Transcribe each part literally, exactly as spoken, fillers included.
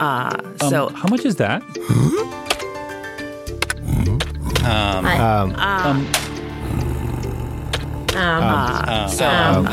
Uh, um, so how much is that? Um, I, Um, um, um, uh, um, so um,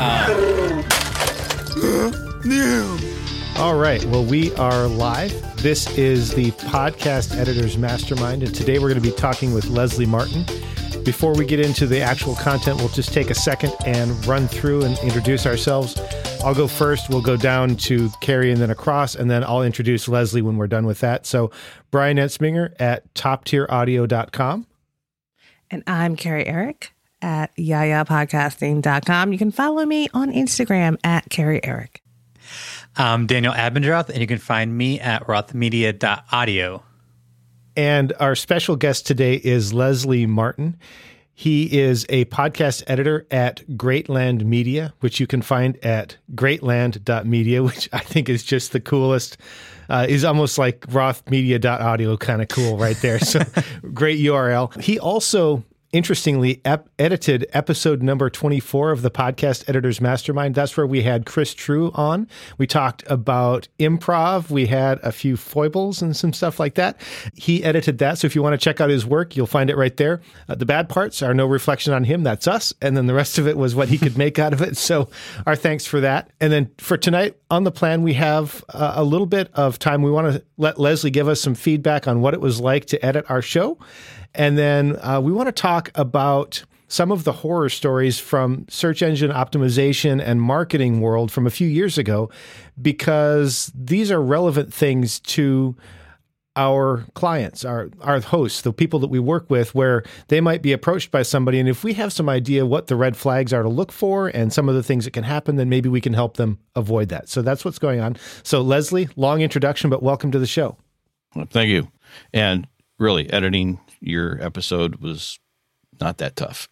um, all right. Well, we are live. This is the Podcast Editors Mastermind, and today we're going to be talking with Leslie Martin. Before we get into the actual content, we'll just take a second and run through and introduce ourselves. I'll go first. We'll go down to Carrie and then across, and then I'll introduce Leslie when we're done with that. So Brian Etzminger at top tier audio dot com. And I'm Carrie Eric at yaya podcasting dot com. You can follow me on Instagram at Carrie Eric. I'm Daniel Abendroth, and you can find me at roth media dot audio. And our special guest today is Leslie Martin. He is a podcast editor at Greatland Media, which you can find at greatland dot media, which I think is just the coolest. Uh, is almost like roth media dot audio, kind of cool right there. So great U R L. He also, interestingly, ep- edited episode number twenty-four of the Podcast Editors Mastermind. That's where we had Chris True on. We talked about improv. We had a few foibles and some stuff like that. He edited that. So if you want to check out his work, you'll find it right there. Uh, the bad parts are no reflection on him. That's us. And then the rest of it was what he could make out of it. So our thanks for that. And then for tonight on the plan, we have uh, a little bit of time. We want to let Leslie give us some feedback on what it was like to edit our show. And then uh, we want to talk about some of the horror stories from search engine optimization and marketing world from a few years ago, because these are relevant things to our clients, our, our hosts, the people that we work with, where they might be approached by somebody. And if we have some idea what the red flags are to look for and some of the things that can happen, then maybe we can help them avoid that. So that's what's going on. So Leslie, long introduction, but welcome to the show. Well, thank you. And really, editing your episode was not that tough.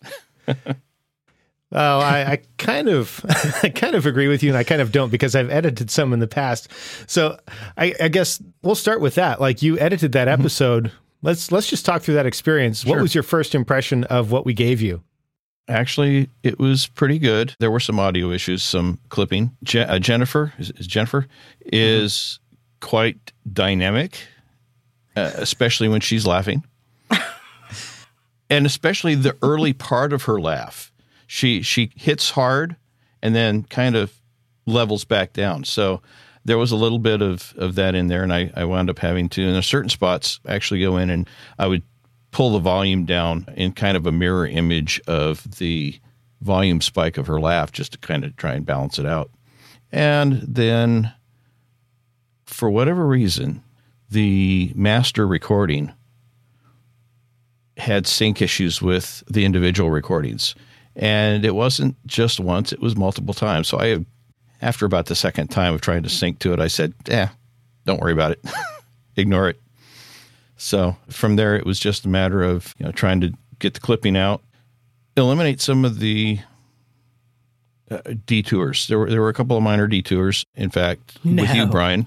Oh, I, I kind of, I kind of agree with you, and I kind of don't, because I've edited some in the past. So I, I guess we'll start with that. Like, you edited that episode. Mm-hmm. Let's let's just talk through that experience. Sure. What was your first impression of what we gave you? Actually, it was pretty good. There were some audio issues, some clipping. Je- uh, Jennifer is, is Jennifer is mm-hmm. quite dynamic, uh, especially when she's laughing. And especially the early part of her laugh. She she hits hard and then kind of levels back down. So there was a little bit of, of that in there, and I, I wound up having to, in certain spots, actually go in and I would pull the volume down in kind of a mirror image of the volume spike of her laugh, just to kind of try and balance it out. And then, for whatever reason, the master recording had sync issues with the individual recordings. And it wasn't just once, it was multiple times. So I, after about the second time of trying to sync to it, I said, eh, don't worry about it. Ignore it. So from there, it was just a matter of, you know, trying to get the clipping out, eliminate some of the uh, detours. There were there were a couple of minor detours, in fact, no. with you, Brian.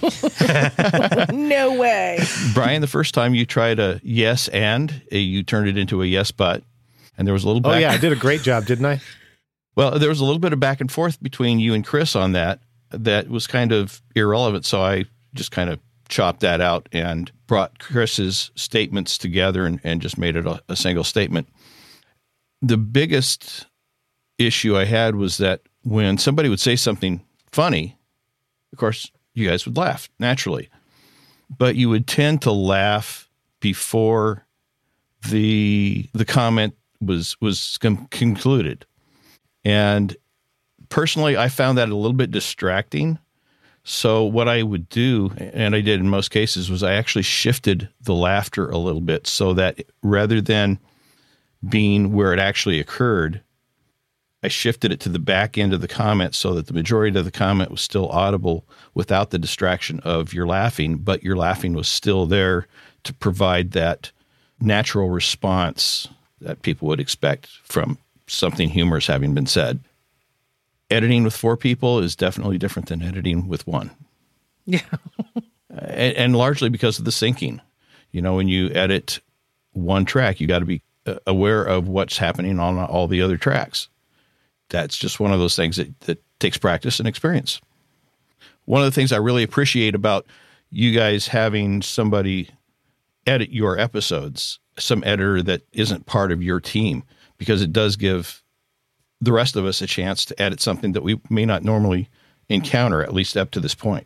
No way. Brian, the first time you tried a yes and, uh, you turned it into a yes but, and there was a little back. Oh, yeah, I did a great job, didn't I? Well, there was a little bit of back and forth between you and Chris on that that was kind of irrelevant, so I just kind of chopped that out and brought Chris's statements together and, and just made it a, a single statement. The biggest issue I had was that when somebody would say something funny, of course, you guys would laugh naturally, but you would tend to laugh before the the comment was was com- concluded. And personally, I found that a little bit distracting. So what I would do, and I did in most cases, was I actually shifted the laughter a little bit so that rather than being where it actually occurred, I shifted it to the back end of the comment so that the majority of the comment was still audible without the distraction of your laughing, but your laughing was still there to provide that natural response that people would expect from something humorous having been said. Editing with four people is definitely different than editing with one. Yeah. and, and largely because of the syncing. You know, when you edit one track, you got to be aware of what's happening on all the other tracks. That's just one of those things that, that takes practice and experience. One of the things I really appreciate about you guys having somebody edit your episodes, some editor that isn't part of your team, because it does give the rest of us a chance to edit something that we may not normally encounter, at least up to this point.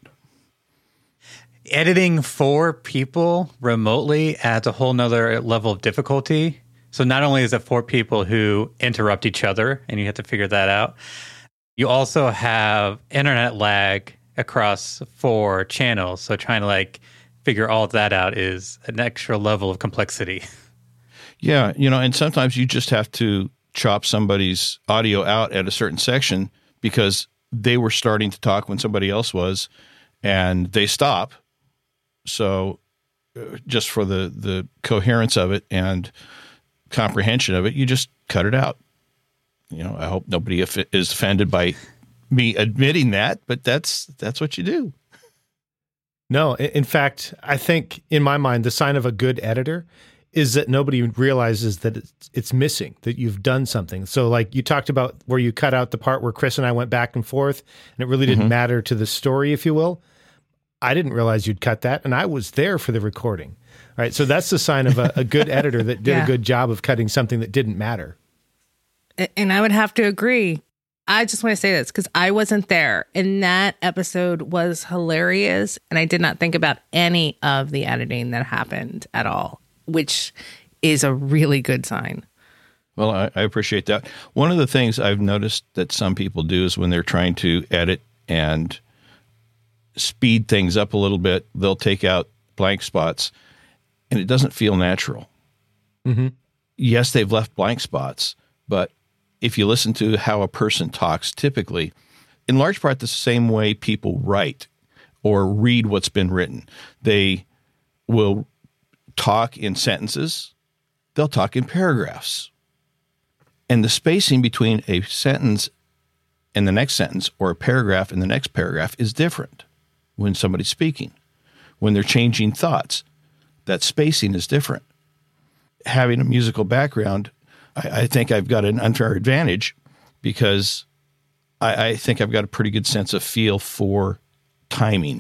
Editing four people remotely adds a whole nother level of difficulty. So not only is it four people who interrupt each other and you have to figure that out, you also have internet lag across four channels. So trying to like figure all of that out is an extra level of complexity. Yeah, you know, and sometimes you just have to chop somebody's audio out at a certain section because they were starting to talk when somebody else was, and they stop. So uh, just for the, the coherence of it and comprehension of it, you just cut it out. You know, I hope nobody is offended by me admitting that, but that's that's what you do. No, in fact, I think in my mind, the sign of a good editor is that nobody realizes that it's, it's missing, that you've done something. So like you talked about where you cut out the part where Chris and I went back and forth and it really didn't mm-hmm. matter to the story, if you will. I didn't realize you'd cut that, and I was there for the recording. All right, so that's the sign of a, a good editor that did yeah. a good job of cutting something that didn't matter. And I would have to agree. I just want to say this because I wasn't there, and that episode was hilarious, and I did not think about any of the editing that happened at all, which is a really good sign. Well, I, I appreciate that. One of the things I've noticed that some people do is when they're trying to edit and speed things up a little bit, they'll take out blank spots, and it doesn't feel natural. Mm-hmm. Yes, they've left blank spots, but if you listen to how a person talks, typically, in large part, the same way people write or read what's been written. They will talk in sentences. They'll talk in paragraphs. And the spacing between a sentence and the next sentence or a paragraph and the next paragraph is different when somebody's speaking. When they're changing thoughts, that spacing is different. Having a musical background, I, I think I've got an unfair advantage because I, I think I've got a pretty good sense of feel for timing.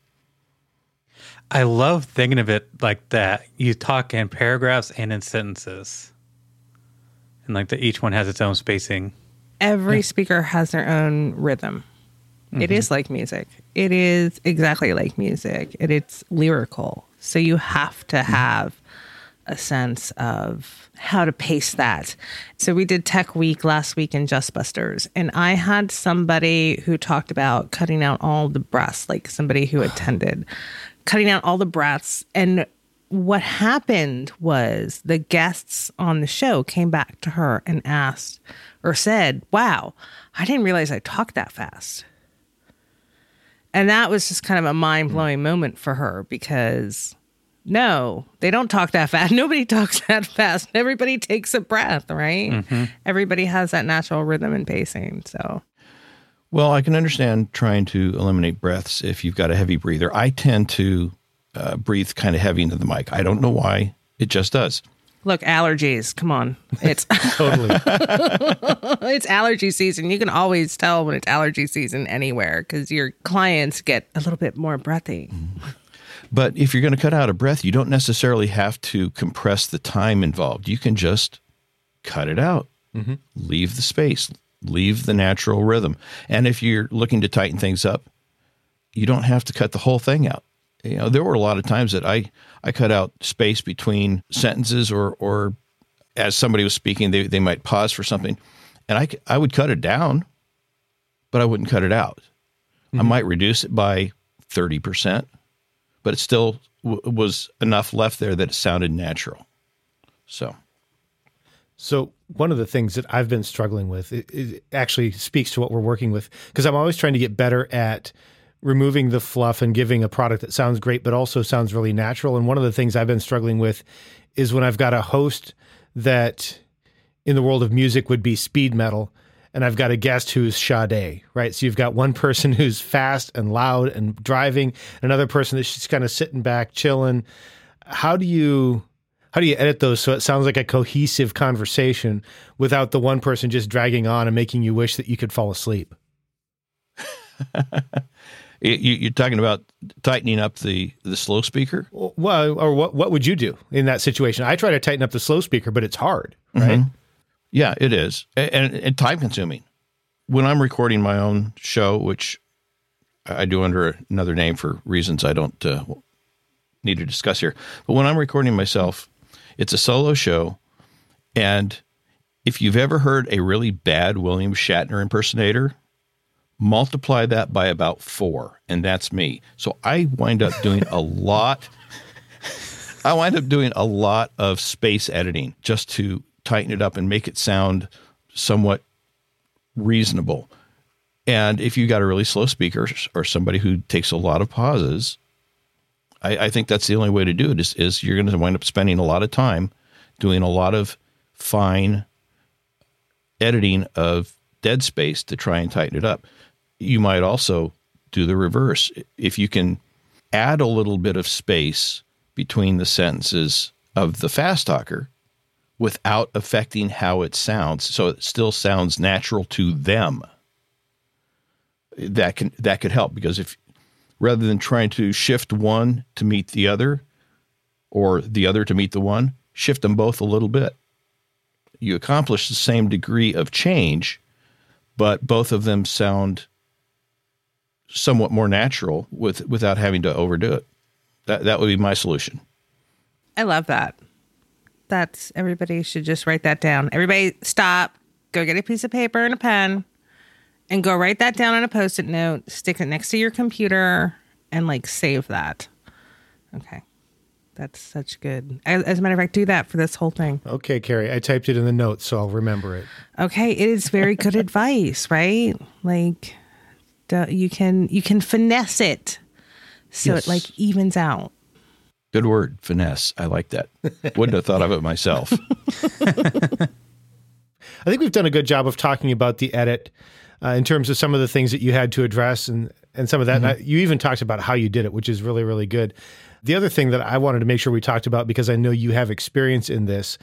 I love thinking of it like that. You talk in paragraphs and in sentences. And like that each one has its own spacing. Every yeah. speaker has their own rhythm. Mm-hmm. It is like music. It is exactly like music. It, it's lyrical. So you have to have a sense of how to pace that. So we did Tech Week last week in Just Busters, and I had somebody who talked about cutting out all the breaths, like somebody who attended, cutting out all the breaths. And what happened was the guests on the show came back to her and asked or said, wow, I didn't realize I talked that fast. And that was just kind of a mind-blowing moment for her because, no, they don't talk that fast. Nobody talks that fast. Everybody takes a breath, right? Mm-hmm. Everybody has that natural rhythm and pacing. So, well, I can understand trying to eliminate breaths if you've got a heavy breather. I tend to uh, breathe kind of heavy into the mic. I don't know why. It just does. Look, allergies. Come on. It's totally. It's allergy season. You can always tell when it's allergy season anywhere because your clients get a little bit more breathy. But if you're going to cut out a breath, you don't necessarily have to compress the time involved. You can just cut it out. Mm-hmm. Leave the space. Leave the natural rhythm. And if you're looking to tighten things up, you don't have to cut the whole thing out. You know, there were a lot of times that I, I cut out space between sentences or, or as somebody was speaking, they, they might pause for something. And I, I would cut it down, but I wouldn't cut it out. Mm-hmm. I might reduce it by thirty percent, but it still w- was enough left there that it sounded natural. So, so one of the things that I've been struggling with, it, it actually speaks to what we're working with, because I'm always trying to get better at removing the fluff and giving a product that sounds great, but also sounds really natural. And one of the things I've been struggling with is when I've got a host that in the world of music would be speed metal, and I've got a guest who's Sade, right? So you've got one person who's fast and loud and driving, another person that's just kind of sitting back, chilling. How do you, how do you edit those so it sounds like a cohesive conversation without the one person just dragging on and making you wish that you could fall asleep? You, you're talking about tightening up the, the slow speaker? Well, or what, what would you do in that situation? I try to tighten up the slow speaker, but it's hard, right? Mm-hmm. Yeah, it is. And, and, and time consuming. When I'm recording my own show, which I do under another name for reasons I don't uh, need to discuss here, but when I'm recording myself, it's a solo show. And if you've ever heard a really bad William Shatner impersonator, multiply that by about four, and that's me. So I wind up doing a lot. I wind up doing a lot of space editing just to tighten it up and make it sound somewhat reasonable. And if you got a really slow speaker or somebody who takes a lot of pauses, I, I think that's the only way to do it is, is you're going to wind up spending a lot of time doing a lot of fine editing of dead space to try and tighten it up. You might also do the reverse. If you can add a little bit of space between the sentences of the fast talker without affecting how it sounds, so it still sounds natural to them, that can that could help. Because if rather than trying to shift one to meet the other or the other to meet the one, shift them both a little bit. You accomplish the same degree of change, but both of them sound somewhat more natural with without having to overdo it. That that would be my solution. I love that. That's everybody should just write that down. Everybody stop, go get a piece of paper and a pen and go write that down on a Post-it note, stick it next to your computer and like save that. Okay. That's such good. As, as a matter of fact, do that for this whole thing. Okay, Carrie, I typed it in the notes, so I'll remember it. Okay. It is very good advice, right? Like, you can you can finesse it so Yes. it like evens out. Good word, finesse. I like that. Wouldn't have thought of it myself. I think we've done a good job of talking about the edit uh, in terms of some of the things that you had to address and, and some of that. Mm-hmm. And I, you even talked about how you did it, which is really, really good. The other thing that I wanted to make sure we talked about, because I know you have experience in this,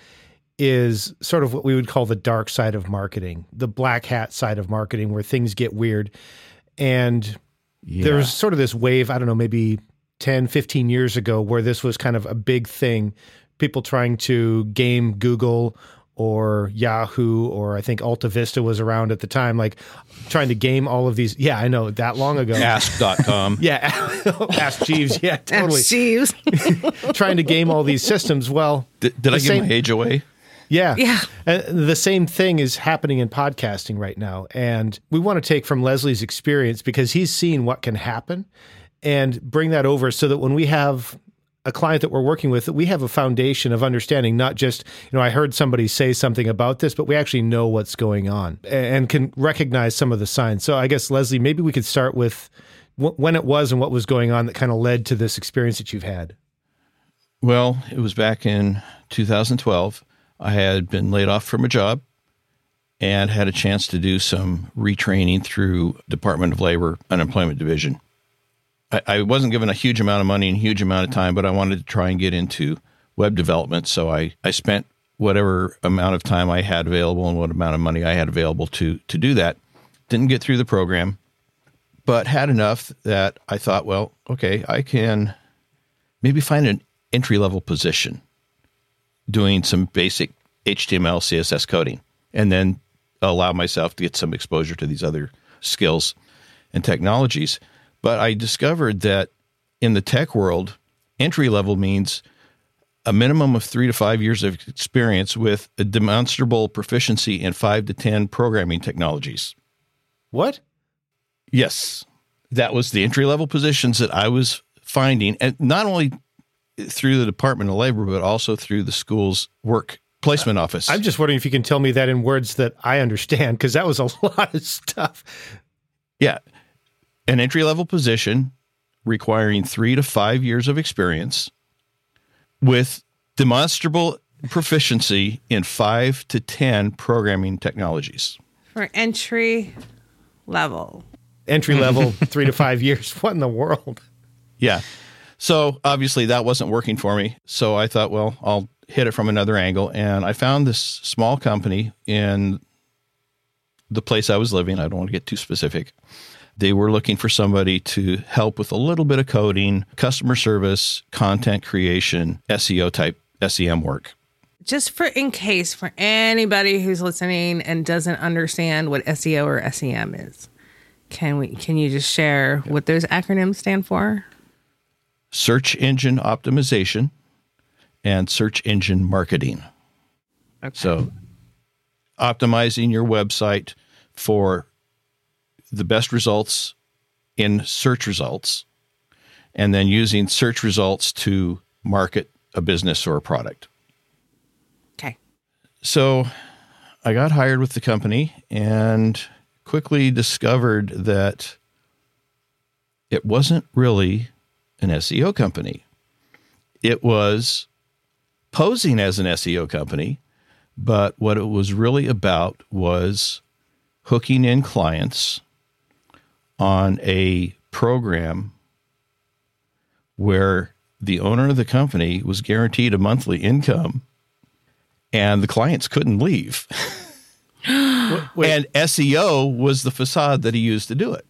is sort of what we would call the dark side of marketing, the black hat side of marketing, where things get weird. And Yeah. there was sort of this wave, I don't know, maybe ten, fifteen years ago, where this was kind of a big thing. People trying to game Google or Yahoo, or I think Alta Vista was around at the time, like trying to game all of these. Yeah, I know, that long ago. Ask dot com. Yeah, Ask Jeeves. Yeah, totally. Ask Jeeves. Trying to game all these systems. Well, Did, did I give same, my age away? Yeah. Yeah. And the same thing is happening in podcasting right now. And we want to take from Leslie's experience, because he's seen what can happen, and bring that over so that when we have a client that we're working with, that we have a foundation of understanding, not just, you know, I heard somebody say something about this, but we actually know what's going on and can recognize some of the signs. So I guess, Leslie, maybe we could start with w- when it was and what was going on that kind of led to this experience that you've had. Well, it was back in two thousand twelve. I had been laid off from a job and had a chance to do some retraining through Department of Labor Unemployment Division. I, I wasn't given a huge amount of money and a huge amount of time, but I wanted to try and get into web development. So I, I spent whatever amount of time I had available and what amount of money I had available to, to do that. Didn't get through the program, but had enough that I thought, well, okay, I can maybe find an entry-level position doing some basic H T M L, C S S coding, and then allow myself to get some exposure to these other skills and technologies. But I discovered that in the tech world, entry level means a minimum of three to five years of experience with a demonstrable proficiency in five to ten programming technologies. What? Yes, that was the entry level positions that I was finding, and not only through the Department of Labor, but also through the school's work placement office. I'm just wondering if you can tell me that in words that I understand, because that was a lot of stuff. Yeah. An entry-level position requiring three to five years of experience with demonstrable proficiency in five to ten programming technologies. For entry level. Entry level, three to five years. What in the world? Yeah. So obviously that wasn't working for me. So I thought, well, I'll hit it from another angle. And I found this small company in the place I was living. I don't want to get too specific, They were looking for somebody to help with a little bit of coding, customer service, content creation, S E O type S E M work. Just for in case for anybody who's listening and doesn't understand what S E O or S E M is, can we can you just share what those acronyms stand for? Search engine optimization and search engine marketing. Okay. So optimizing your website for the best results in search results, and then using search results to market a business or a product. Okay. So I got hired with the company and quickly discovered that it wasn't really an S E O company. It was posing as an S E O company, but what it was really about was hooking in clients on a program where the owner of the company was guaranteed a monthly income and the clients couldn't leave. Wait, wait. And S E O was the facade that he used to do it.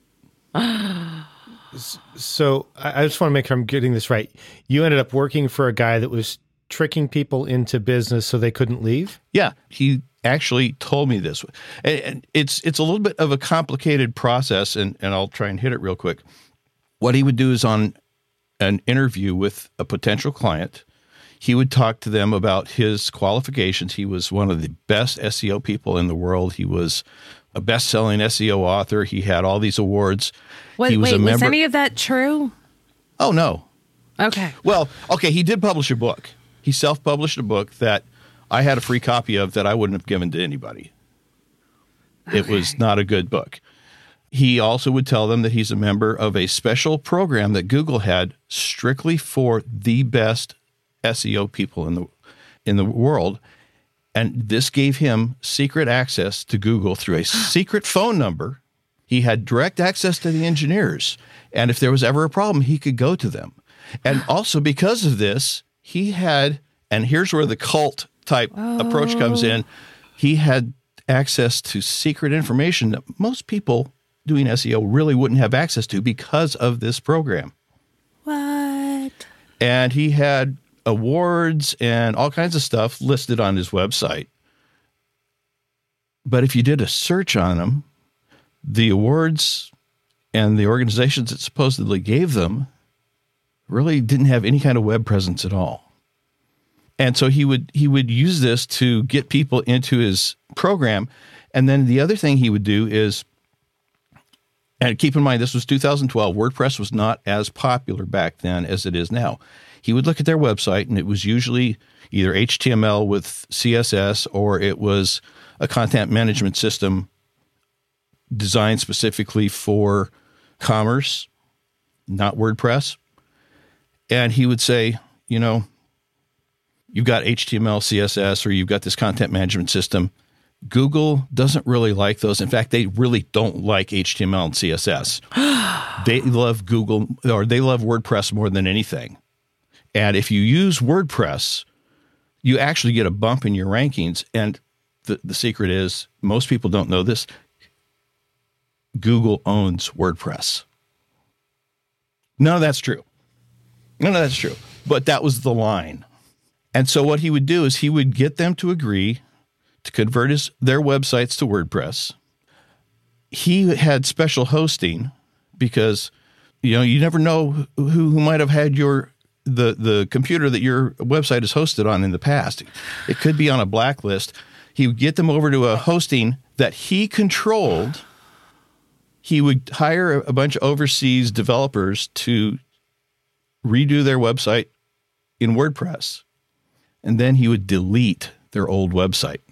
So I I just want to make sure I'm getting this right. You ended up working for a guy that was tricking people into business so they couldn't leave? Yeah, he actually told me this. And, and it's it's a little bit of a complicated process, and, and I'll try and hit it real quick. What he would do is on an interview with a potential client, he would talk to them about his qualifications. He was one of the best S E O people in the world. He was a best-selling S E O author. He had all these awards. What, he was wait, a member. was any of that true? Oh, no. Okay. Well, okay, he did publish a book. He self-published a book that I had a free copy of that I wouldn't have given to anybody. Okay. It was not a good book. He also would tell them that he's a member of a special program that Google had strictly for the best S E O people in the in the world. And this gave him secret access to Google through a secret phone number. He had direct access to the engineers. And if there was ever a problem, he could go to them. And also because of this, he had, and here's where the cult type oh. approach comes in, he had access to secret information that most people doing S E O really wouldn't have access to because of this program. What? And he had awards and all kinds of stuff listed on his website. But if you did a search on them, the awards and the organizations that supposedly gave them really didn't have any kind of web presence at all. And so he would he would use this to get people into his program. And then the other thing he would do is, and keep in mind, this was two thousand twelve. WordPress was not as popular back then as it is now. He would look at their website, and it was usually either H T M L with C S S, or it was a content management system designed specifically for commerce, not WordPress. And he would say, you know, you've got H T M L, C S S, or you've got this content management system. Google doesn't really like those. In fact, they really don't like H T M L and C S S. They love Google, or they love WordPress more than anything. And if you use WordPress, you actually get a bump in your rankings. And the, the secret is, most people don't know this, Google owns WordPress. None of that's true. None of that's true. But that was the line. And so what he would do is he would get them to agree to convert his, their websites to WordPress. He had special hosting because, you know, you never know who, who might have had your the the computer that your website is hosted on in the past. It could be on a blacklist. He would get them over to a hosting that he controlled. He would hire a bunch of overseas developers to redo their website in WordPress, and then he would delete their old website.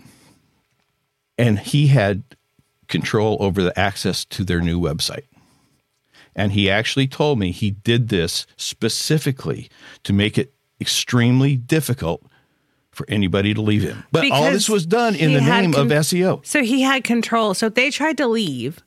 And he had control over the access to their new website. And he actually told me he did this specifically to make it extremely difficult for anybody to leave him. But Because all this was done in he the had name con- of S E O. So he had control. So if they tried to leave,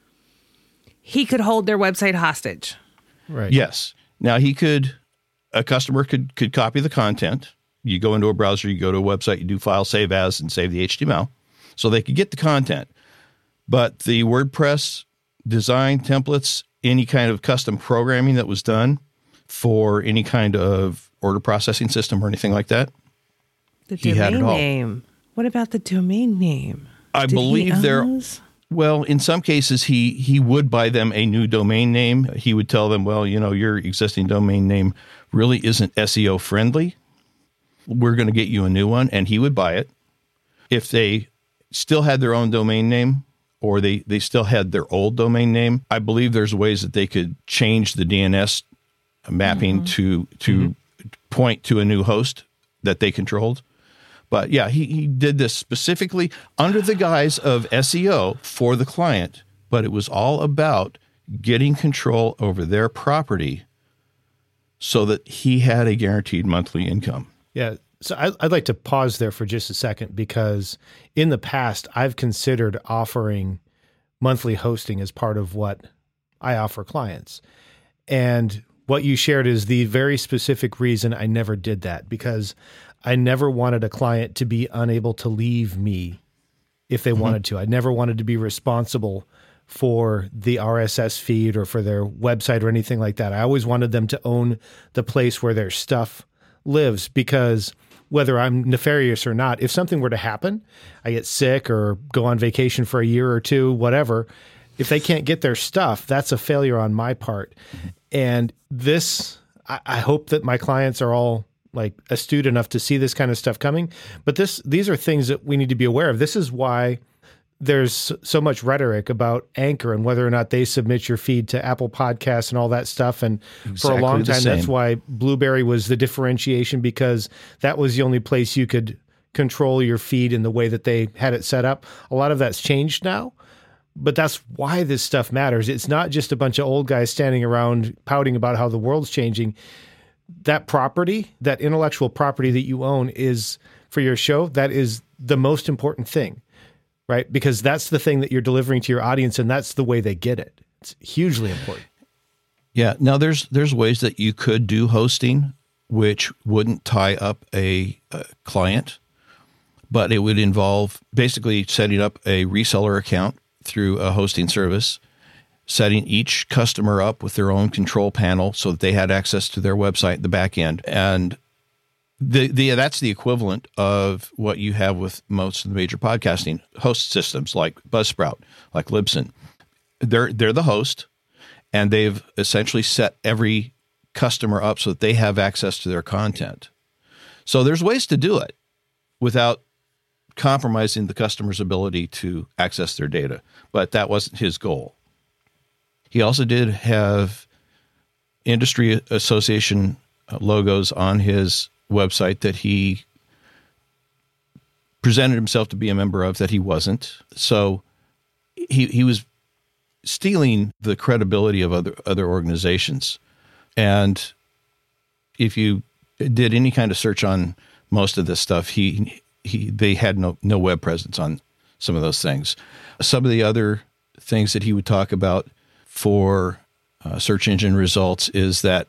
he could hold their website hostage. Right. Yes. Now he could, a customer could could copy the content. You go into a browser, you go to a website, you do file save as and save the H T M L. So they could get the content. But the WordPress design templates, any kind of custom programming that was done for any kind of order processing system or anything like that. The He had domain it all. name. What about the domain name? I Did he believe own there. those? Well, in some cases, he he would buy them a new domain name. He would tell them, well, you know, your existing domain name really isn't S E O friendly. We're going to get you a new one. And he would buy it. If they still had their own domain name or they, they still had their old domain name, I believe there's ways that they could change the D N S mapping mm-hmm. to to mm-hmm. point to a new host that they controlled. But yeah, he, he did this specifically under the guise of S E O for the client, but it was all about getting control over their property so that he had a guaranteed monthly income. Yeah. So I, I'd like to pause there for just a second, because in the past, I've considered offering monthly hosting as part of what I offer clients. And what you shared is the very specific reason I never did that, because I never wanted a client to be unable to leave me if they mm-hmm. wanted to. I never wanted to be responsible for the R S S feed or for their website or anything like that. I always wanted them to own the place where their stuff lives, because whether I'm nefarious or not, if something were to happen, I get sick or go on vacation for a year or two, whatever, if they can't get their stuff, that's a failure on my part. Mm-hmm. And this, I, I hope that my clients are all like astute enough to see this kind of stuff coming. But this, these are things that we need to be aware of. This is why there's so much rhetoric about Anchor and whether or not they submit your feed to Apple Podcasts and all that stuff. And exactly for a long time, that's why Blueberry was the differentiation, because that was the only place you could control your feed in the way that they had it set up. A lot of that's changed now, but that's why this stuff matters. It's not just a bunch of old guys standing around pouting about how the world's changing. That property, that intellectual property that you own is for your show, that is the most important thing, right? Because that's the thing that you're delivering to your audience, and that's the way they get it. It's hugely important. Yeah. Now there's there's ways that you could do hosting which wouldn't tie up a, a client, but it would involve basically setting up a reseller account through a hosting service, setting each customer up with their own control panel so that they had access to their website, the back end. And the, the that's the equivalent of what you have with most of the major podcasting host systems like Buzzsprout, like Libsyn. They're, they're the host, and they've essentially set every customer up so that they have access to their content. So there's ways to do it without compromising the customer's ability to access their data, but that wasn't his goal. He also did have industry association logos on his website that he presented himself to be a member of that he wasn't. So he he was stealing the credibility of other other organizations. And if you did any kind of search on most of this stuff, he he they had no no web presence on some of those things. Some of the other things that he would talk about for uh, search engine results is that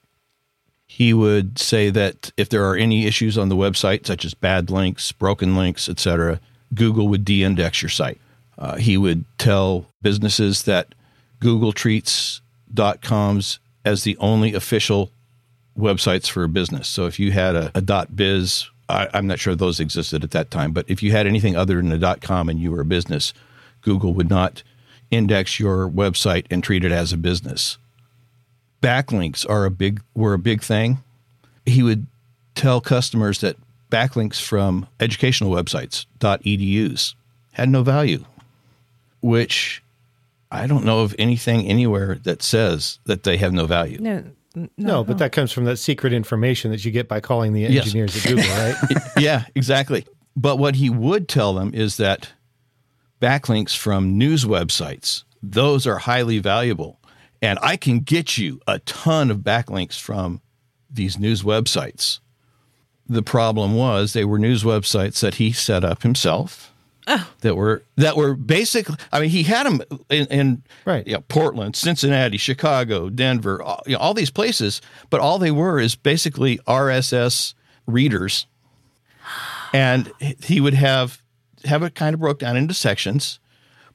he would say that if there are any issues on the website, such as bad links, broken links, et cetera, Google would de-index your site. Uh, he would tell businesses that Google treats .coms as the only official websites for a business. So if you had a, a .biz, I, I'm not sure those existed at that time, but if you had anything other than a .com and you were a business, Google would not index your website and treat it as a business. Backlinks are a big were a big thing. He would tell customers that backlinks from educational websites, .edus, had no value, which I don't know of anything anywhere that says that they have no value. No, no, no but that comes from that secret information that you get by calling the engineers yes. at Google, right? Yeah, exactly. But what he would tell them is that backlinks from news websites, those are highly valuable. And I can get you a ton of backlinks from these news websites. The problem was they were news websites that he set up himself. Oh. That were that were basically, I mean, he had them in, in right. you know, Portland, Cincinnati, Chicago, Denver, all, you know, all these places, but all they were is basically R S S readers. And he would have have it kind of broke down into sections,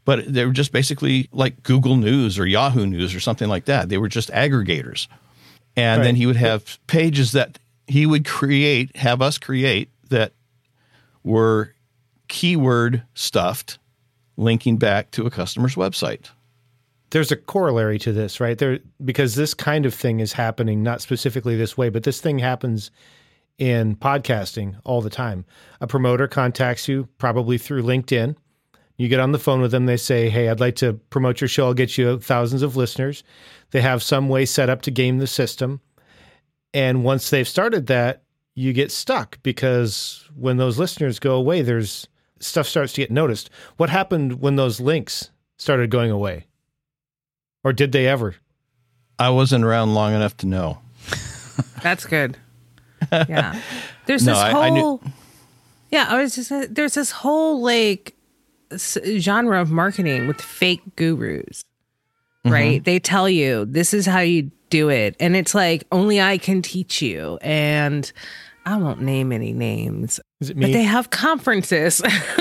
But they were just basically like Google News or Yahoo News or something like that. They were just aggregators. And Right. then he would have pages that he would create, have us create, that were keyword stuffed, linking back to a customer's website. There's a corollary to this, right? There, because this kind of thing is happening, not specifically this way, but this thing happens in podcasting all the time. A promoter contacts you, probably through LinkedIn. You get on the phone with them. They say, hey, I'd like to promote your show. I'll get you thousands of listeners. They have some way set up to game the system. And once they've started that, you get stuck because when those listeners go away, there's stuff starts to get noticed. What happened when those links started going away? Or did they ever? I wasn't around long enough to know. That's good. Yeah. There's No, this I- whole, I knew- yeah, I was just, there's this whole like s- genre of marketing with fake gurus, right? They tell you this is how you do it. And it's like, only I can teach you. And I won't name any names, Is it but me? they have conferences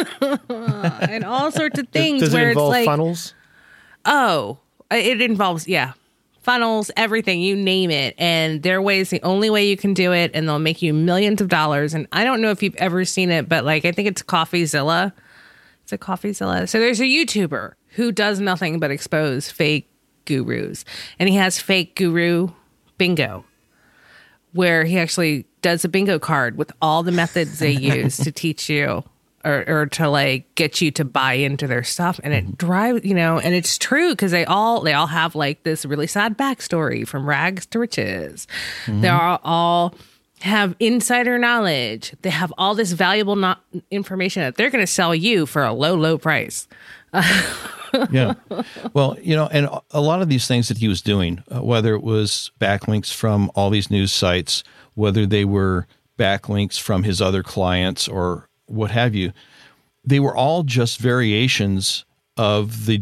and all sorts of things Does it where involve it's like, funnels? oh, it involves, yeah, funnels, everything, you name it. And their way is the only way you can do it. And they'll make you millions of dollars. And I don't know if you've ever seen it, but like, I think it's CoffeeZilla. It's a CoffeeZilla. So there's a YouTuber who does nothing but expose fake gurus. And he has fake guru bingo, where he actually does a bingo card with all the methods they use to teach you or, or to like get you to buy into their stuff. And it drives, you know, and it's true because they all, they all have like this really sad backstory from rags to riches. They are all have insider knowledge. They have all this valuable no- information that they're going to sell you for a low, low price. Yeah. Well, you know, and a lot of these things that he was doing, uh, whether it was backlinks from all these news sites, whether they were backlinks from his other clients or what have you, they were all just variations of the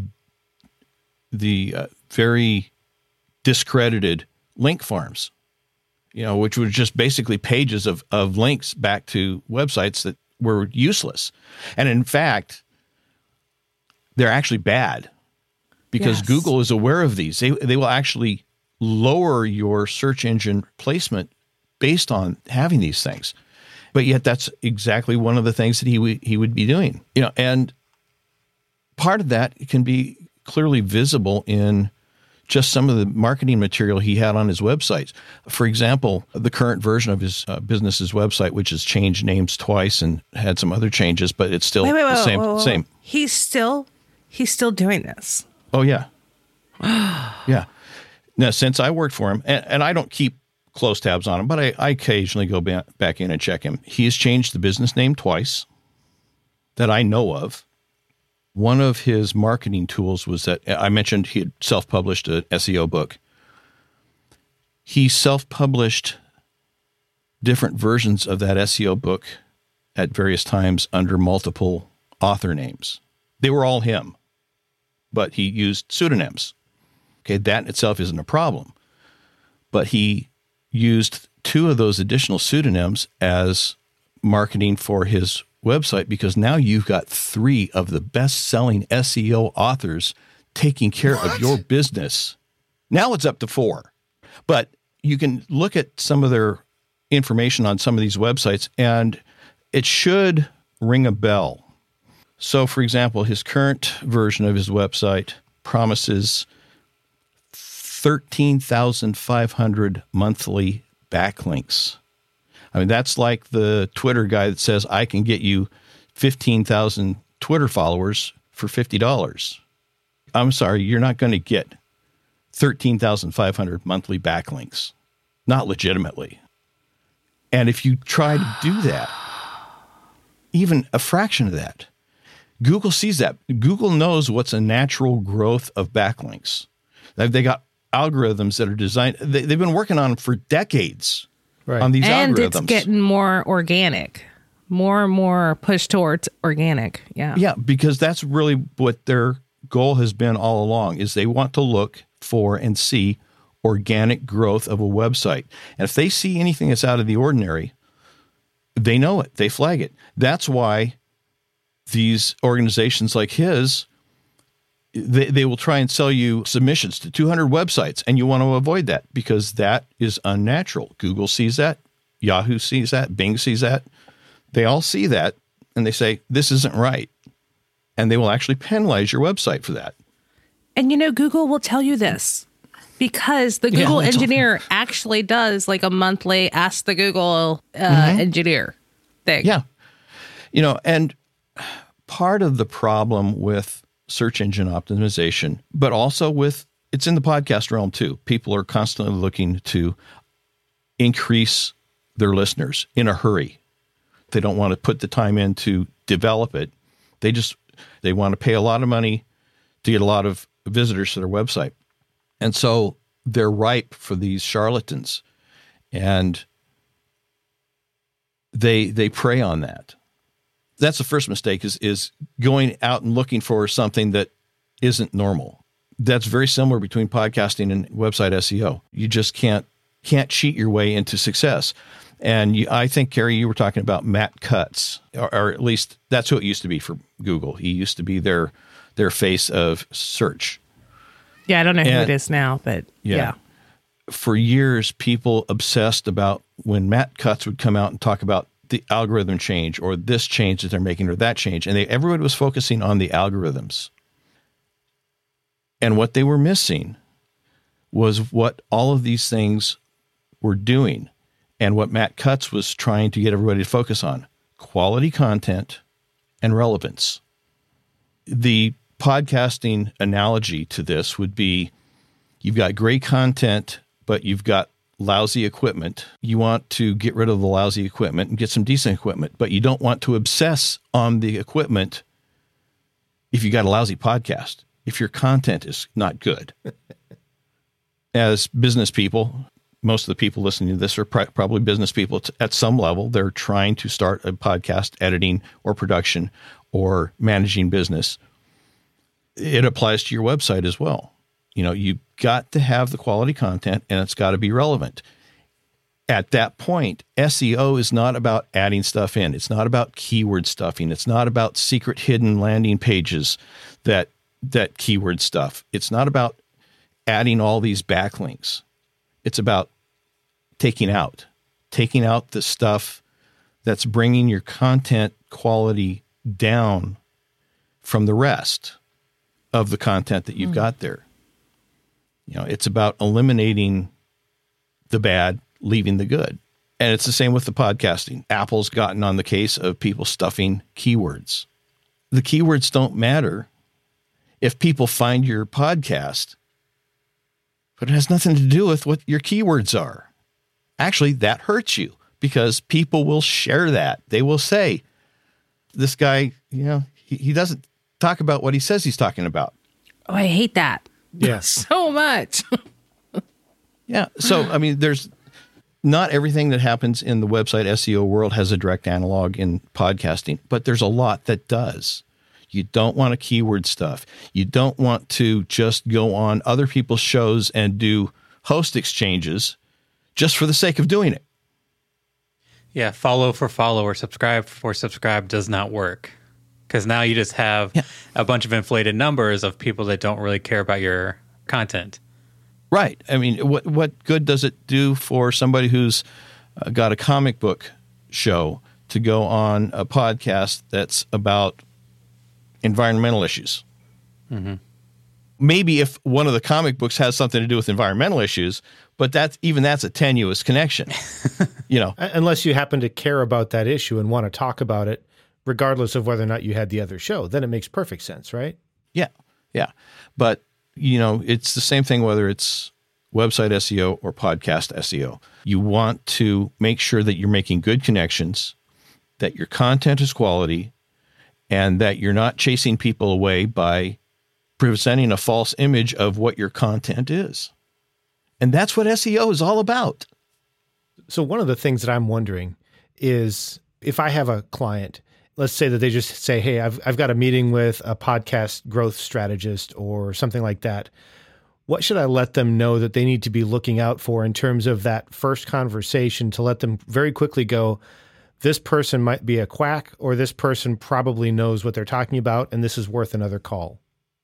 the uh, very discredited link farms, you know, which were just basically pages of, of links back to websites that were useless. And in fact, they're actually bad because Yes. Google is aware of these. They they will actually lower your search engine placement based on having these things. But yet that's exactly one of the things that he would he would be doing. You know, and part of that can be clearly visible in just some of the marketing material he had on his websites. For example, the current version of his uh, business's website, which has changed names twice and had some other changes, but it's still Wait, wait, wait, the same. whoa, whoa, whoa. Same. He's still, he's still doing this. Oh, yeah. Yeah. Now, since I worked for him, and, and I don't keep close tabs on him, but I, I occasionally go ba- back in and check him. He has changed the business name twice that I know of. One of his marketing tools was that I mentioned he had self-published an S E O book. He self-published different versions of that S E O book at various times under multiple author names. They were all him, but he used pseudonyms. Okay, that in itself isn't a problem. But he used two of those additional pseudonyms as marketing for his website because now you've got three of the best-selling S E O authors taking care What? of your business. Now it's up to four. But you can look at some of their information on some of these websites, and it should ring a bell. So, for example, his current version of his website promises thirteen thousand five hundred monthly backlinks. I mean, that's like the Twitter guy that says, I can get you fifteen thousand Twitter followers for fifty dollars. I'm sorry, you're not going to get thirteen thousand five hundred monthly backlinks. Not legitimately. And if you try to do that, even a fraction of that, Google sees that. Google knows what's a natural growth of backlinks. They got algorithms that are designed. They, they've been working on them for decades Right. on these And algorithms. it's getting more organic, more and more push towards organic. Yeah. Yeah, because that's really what their goal has been all along, is they want to look for and see organic growth of a website. And if they see anything that's out of the ordinary, they know it. They flag it. That's why these organizations like his they, they will try and sell you submissions to two hundred websites, and you want to avoid that because that is unnatural. Google sees that. Yahoo sees that. Bing sees that. They all see that, and they say, this isn't right. And they will actually penalize your website for that. And, you know, Google will tell you this because the Google yeah, engineer all. actually does like a monthly Ask the Google uh, mm-hmm. engineer thing. Yeah. You know, and part of the problem with search engine optimization, but also with, it's in the podcast realm too. People are constantly looking to increase their listeners in a hurry. They don't want to put the time in to develop it. They just, they want to pay a lot of money to get a lot of visitors to their website. And so they're ripe for these charlatans, and they, they prey on that. That's the first mistake is, is going out and looking for something that isn't normal. That's very similar between podcasting and website S E O. You just can't, can't cheat your way into success. And you, I think, Carrie, you were talking about Matt Cutts, or, or at least that's who it used to be for Google. He used to be their, their face of search. Yeah. I don't know and, who it is now, but yeah. yeah. For years, people obsessed about when Matt Cutts would come out and talk about the algorithm change or this change that they're making or that change. And they, everybody was focusing on the algorithms. And what they were missing was what all of these things were doing and what Matt Cutts was trying to get everybody to focus on: quality content and relevance. The podcasting analogy to this would be you've got great content, but you've got lousy equipment. You want to get rid of the lousy equipment and get some decent equipment, but you don't want to obsess on the equipment if you got a lousy podcast, if your content is not good. As business people, most of the people listening to this are pr- probably business people at some level. They're trying to start a podcast editing or production or managing business. It applies to your website as well. You know, you've got to have the quality content and it's got to be relevant. At that point, S E O is not about adding stuff in. It's not about keyword stuffing. It's not about secret hidden landing pages that that keyword stuff. It's not about adding all these backlinks. It's about taking out, taking out the stuff that's bringing your content quality down from the rest of the content that you've mm. got there. You know, it's about eliminating the bad, leaving the good. And it's the same with the podcasting. Apple's gotten on the case of people stuffing keywords. The keywords don't matter if people find your podcast, but it has nothing to do with what your keywords are. Actually, that hurts you because people will share that. They will say, this guy, you know, he, he doesn't talk about what he says he's talking about. Oh, I hate that. Yes. So much. Yeah. So, I mean, there's not everything that happens in the website S E O world has a direct analog in podcasting, but there's a lot that does. You don't want to keyword stuff. You don't want to just go on other people's shows and do host exchanges just for the sake of doing it. Yeah. Follow for follow or subscribe for subscribe does not work. Because now you just have yeah. a bunch of inflated numbers of people that don't really care about your content. Right. I mean, what what good does it do for somebody who's uh, got a comic book show to go on a podcast that's about environmental issues? Mm-hmm. Maybe if one of the comic books has something to do with environmental issues, but that's even that's a tenuous connection. You know, unless you happen to care about that issue and want to talk about it, regardless of whether or not you had the other show, then it makes perfect sense, right? Yeah, yeah. But, you know, it's the same thing whether it's website S E O or podcast S E O. You want to make sure that you're making good connections, that your content is quality, and that you're not chasing people away by presenting a false image of what your content is. And that's what S E O is all about. So one of the things that I'm wondering is if I have a client, let's say that they just say, hey, I've I've got a meeting with a podcast growth strategist or something like that. What should I let them know that they need to be looking out for in terms of that first conversation to let them very quickly go, this person might be a quack or this person probably knows what they're talking about and this is worth another call?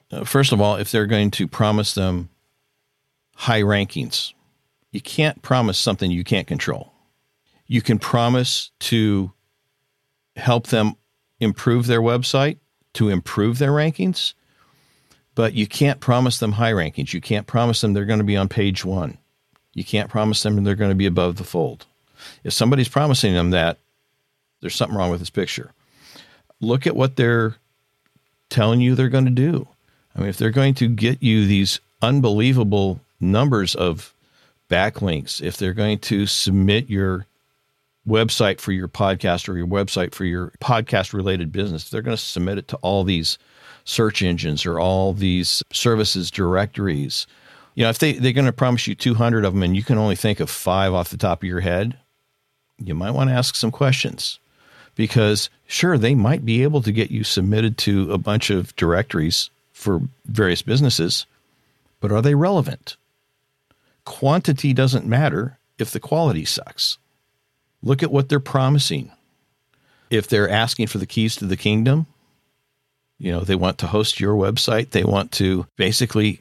Uh, first of all, if they're going to promise them high rankings, you can't promise something you can't control. You can promise to help them improve their website, to improve their rankings, but you can't promise them high rankings. You can't promise them they're going to be on page one. You can't promise them they're going to be above the fold. If somebody's promising them that, there's something wrong with this picture. Look at what they're telling you they're going to do. I mean, if they're going to get you these unbelievable numbers of backlinks, if they're going to submit your website for your podcast or your website for your podcast related business, they're going to submit it to all these search engines or all these services directories. You know, if they, they're going to promise you two hundred of them and you can only think of five off the top of your head, you might want to ask some questions, because sure, they might be able to get you submitted to a bunch of directories for various businesses, but are they relevant? Quantity doesn't matter if the quality sucks. Look at what they're promising. If they're asking for the keys to the kingdom, you know, they want to host your website. They want to basically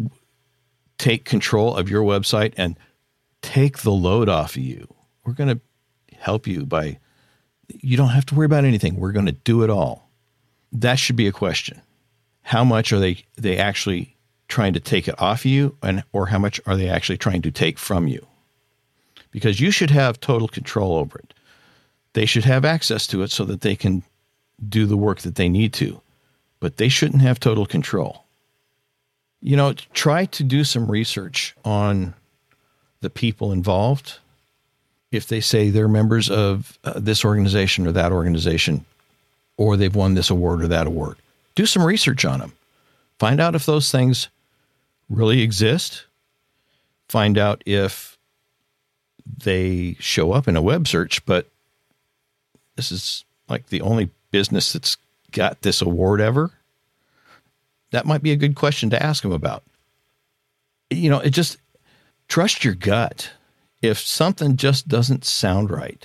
take control of your website and take the load off of you. We're going to help you by, you don't have to worry about anything. We're going to do it all. That should be a question. How much are they, they actually trying to take it off of you, and or how much are they actually trying to take from you? Because you should have total control over it. They should have access to it so that they can do the work that they need to, but they shouldn't have total control. You know, try to do some research on the people involved. If they say they're members of uh, this organization or that organization, or they've won this award or that award, do some research on them. Find out if those things really exist. Find out if they show up in a web search, but this is like the only business that's got this award ever. That might be a good question to ask them about. You know, it just, trust your gut. If something just doesn't sound right,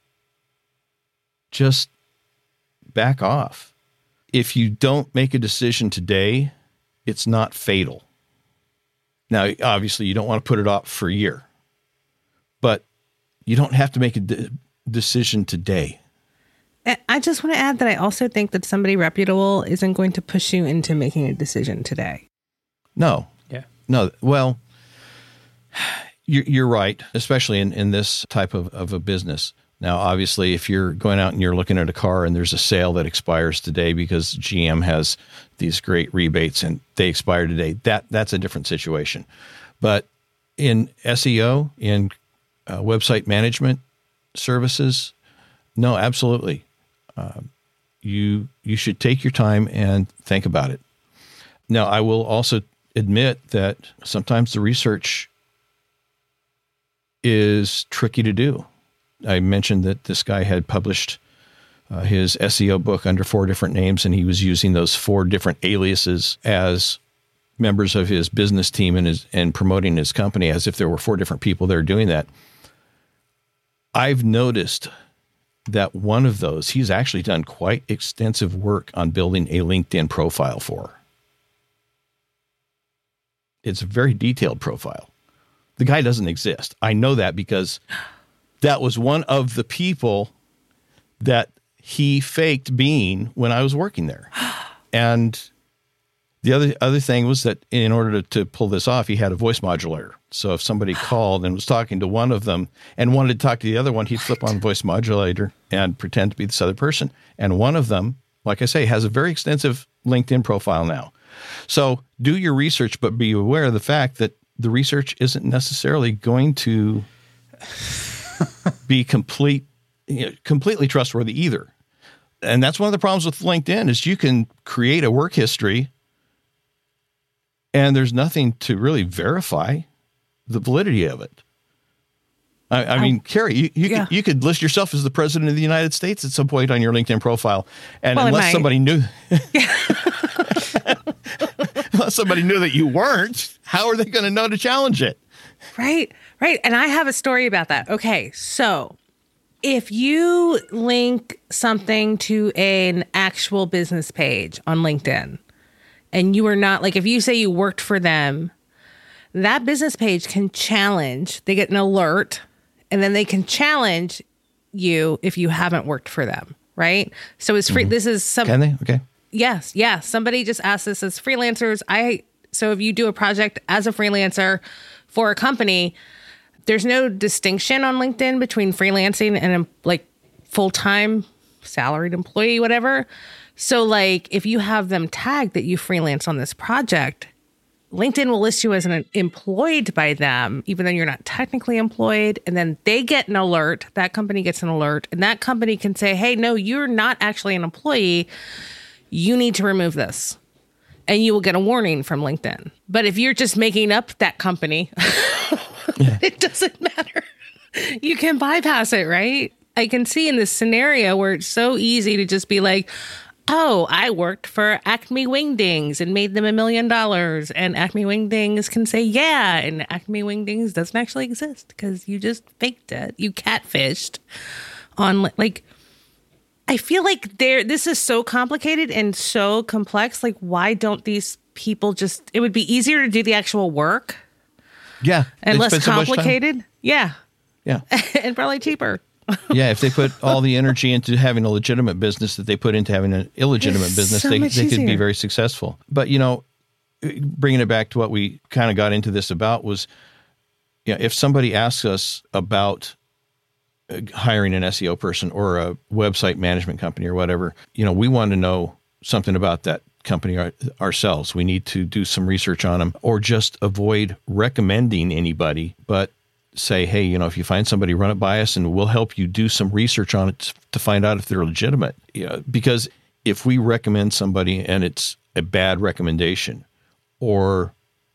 just back off. If you don't make a decision today, it's not fatal. Now, obviously, you don't want to put it off for a year, but you don't have to make a de- decision today. I just want to add that I also think that somebody reputable isn't going to push you into making a decision today. No. Yeah. No. Well, you're, you're right, especially in, in this type of, of a business. Now, obviously, if you're going out and you're looking at a car and there's a sale that expires today because G M has these great rebates and they expire today, that that's a different situation. But in S E O, in uh, website management services, no, absolutely. Uh, you you should take your time and think about it. Now, I will also admit that sometimes the research is tricky to do. I mentioned that this guy had published uh, his S E O book under four different names, and he was using those four different aliases as members of his business team and, his, and promoting his company as if there were four different people there doing that. I've noticed that one of those, he's actually done quite extensive work on building a LinkedIn profile for. It's a very detailed profile. The guy doesn't exist. I know that because that was one of the people that he faked being when I was working there. And the other other thing was that in order to, to pull this off, he had a voice modulator. So if somebody called and was talking to one of them and wanted to talk to the other one, he'd flip on voice modulator and pretend to be this other person. And one of them, like I say, has a very extensive LinkedIn profile now. So do your research, but be aware of the fact that the research isn't necessarily going to be complete, you know, completely trustworthy either. And that's one of the problems with LinkedIn is you can create a work history and there's nothing to really verify the validity of it. I, I mean, Carrie, you, you, yeah. could, you could list yourself as the president of the United States at some point on your LinkedIn profile. And well, unless somebody knew, unless somebody knew that you weren't, how are they going to know to challenge it? Right, right. And I have a story about that. Okay, so if you link something to an actual business page on LinkedIn, and you are not, like if you say you worked for them, that business page can challenge, they get an alert, and then they can challenge you if you haven't worked for them, right? So it's free. Mm-hmm. This is some. Can they? Okay. Yes. Yeah. Somebody just asked this as freelancers. I so if you do a project as a freelancer for a company, there's no distinction on LinkedIn between freelancing and like full-time salaried employee, whatever. So like if you have them tagged that you freelance on this project, LinkedIn will list you as an employed by them, even though you're not technically employed. And then they get an alert. That company gets an alert. And that company can say, hey, no, you're not actually an employee. You need to remove this. And you will get a warning from LinkedIn. But if you're just making up that company, yeah. It doesn't matter. You can bypass it, right? I can see in this scenario where it's so easy to just be like, oh, I worked for Acme Wingdings and made them a million dollars. And Acme Wingdings can say, yeah. And Acme Wingdings doesn't actually exist because you just faked it. You catfished on, like, I feel like there. This is so complicated and so complex. Like, why don't these people just, it would be easier to do the actual work. Yeah. And less complicated. Yeah. Yeah. And probably cheaper. Yeah, if they put all the energy into having a legitimate business that they put into having an illegitimate It's business, so they, much they could be easier. very successful. But, you know, bringing it back to what we kind of got into this about was, you know, if somebody asks us about hiring an S E O person or a website management company or whatever, you know, we want to know something about that company our, ourselves. We need to do some research on them or just avoid recommending anybody, but say, hey, you know, if you find somebody, run it by us and we'll help you do some research on it to find out if they're legitimate. You know, because if we recommend somebody and it's a bad recommendation or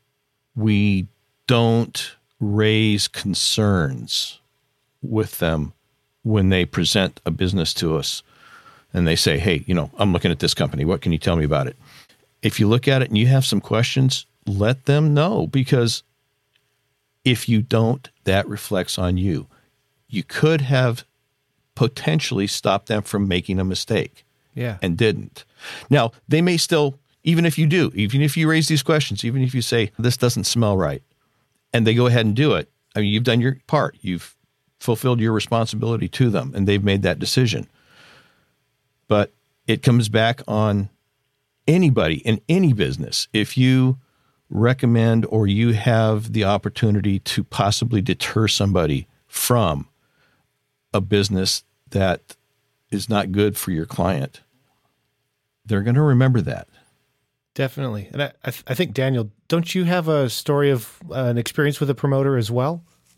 we don't raise concerns with them when they present a business to us and they say, hey, you know, I'm looking at this company. What can you tell me about it? If you look at it and you have some questions, let them know, because if you don't, that reflects on you. You could have potentially stopped them from making a mistake. Yeah. And didn't. Now, they may still, even if you do, even if you raise these questions, even if you say, this doesn't smell right, and they go ahead and do it, I mean, you've done your part. You've fulfilled your responsibility to them, and they've made that decision. But it comes back on anybody in any business. If you recommend or you have the opportunity to possibly deter somebody from a business that is not good for your client, they're going to remember that. Definitely. And I, I, th- I think, Daniel, don't you have a story of uh, an experience with a promoter as well?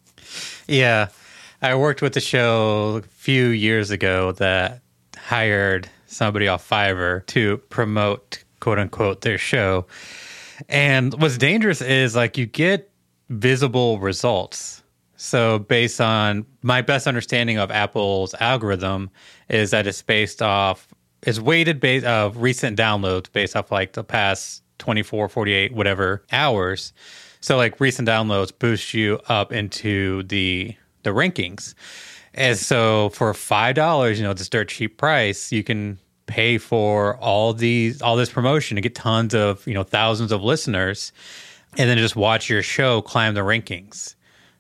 Yeah. I worked with a show a few years ago that hired somebody off Fiverr to promote, quote unquote, their show. And what's dangerous is like you get visible results. So based on my best understanding of Apple's algorithm is that it's based off, it's weighted based of recent downloads based off like the past twenty-four, forty-eight, whatever hours. So like recent downloads boost you up into the the rankings. And so for five dollars, you know, it's a dirt cheap price, you can pay for all these all this promotion to get tons of, you know, thousands of listeners and then just watch your show climb the rankings.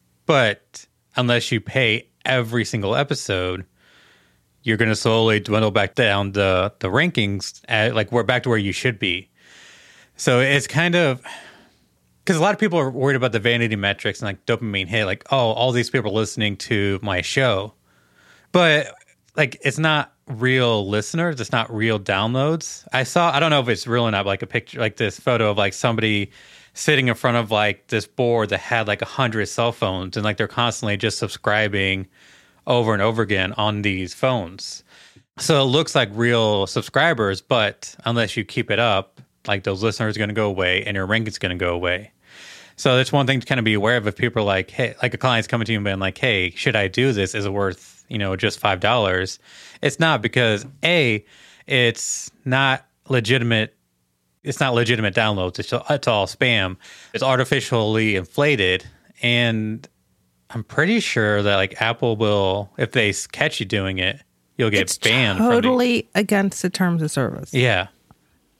But unless you pay every single episode, you're going to slowly dwindle back down the the rankings at, like we're back to where you should be. So it's kind of, because a lot of people are worried about the vanity metrics and like dopamine hit, like, oh, all these people are listening to my show. But like, it's not real listeners. It's not real downloads. I saw, I don't know if it's real or not, but like a picture, like this photo of like somebody sitting in front of like this board that had like a hundred cell phones and like they're constantly just subscribing over and over again on these phones. So it looks like real subscribers, but unless you keep it up, like those listeners are going to go away and your ranking's going to go away. So that's one thing to kind of be aware of if people are like, hey, like a client's coming to you and being like, hey, should I do this? Is it worth, you know, just five dollars? It's not, because A, it's not legitimate. It's not legitimate downloads. It's, it's all spam. It's artificially inflated. And I'm pretty sure that like Apple will, if they catch you doing it, you'll get It's banned. From totally against the terms of service. the, yeah.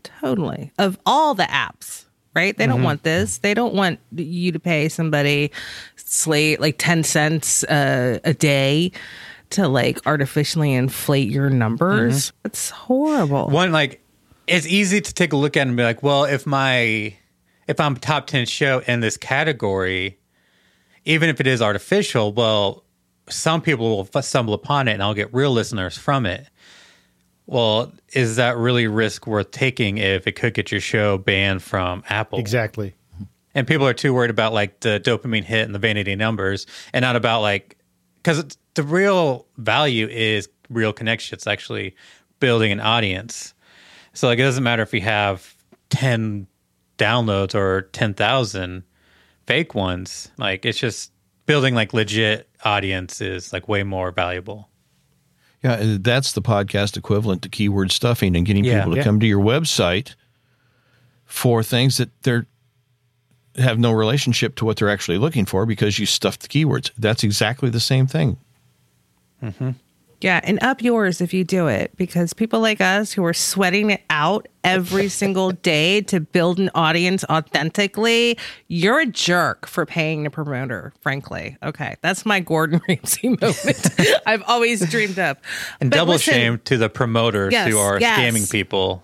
Totally. Of all the apps, right? They mm-hmm. don't want this. They don't want you to pay somebody slate like ten cents uh, a day to like artificially inflate your numbers. Mm-hmm. It's horrible. One, like, it's easy to take a look at and be like, well, if my, if I'm top ten show in this category, even if it is artificial, well, some people will stumble upon it and I'll get real listeners from it. Well, is that really risk worth taking if it could get your show banned from Apple? Exactly. And people are too worried about like the dopamine hit and the vanity numbers and not about like, because the real value is real connection. It's actually building an audience. So like, it doesn't matter if you have ten downloads or ten thousand fake ones. Like, it's just building like legit audience is like way more valuable. Yeah, that's the podcast equivalent to keyword stuffing and getting yeah, people to yeah. come to your website for things that they're have no relationship to what they're actually looking for because you stuffed the keywords. That's exactly the same thing. Mm-hmm. Yeah, and up yours if you do it, because people like us who are sweating it out every single day to build an audience authentically, you're a jerk for paying the promoter, frankly. Okay, that's my Gordon Ramsay moment I've always dreamed of. And But double listen, shame to the promoters Yes, who are yes. scamming people.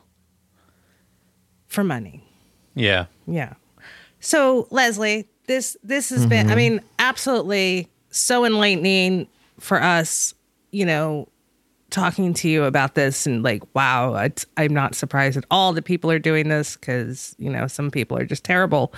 For money. Yeah. Yeah. So, Leslie, this this has mm-hmm. been, I mean, absolutely so enlightening for us, you know, talking to you about this and like, wow, it's, I'm not surprised at all that people are doing this because, you know, some people are just terrible.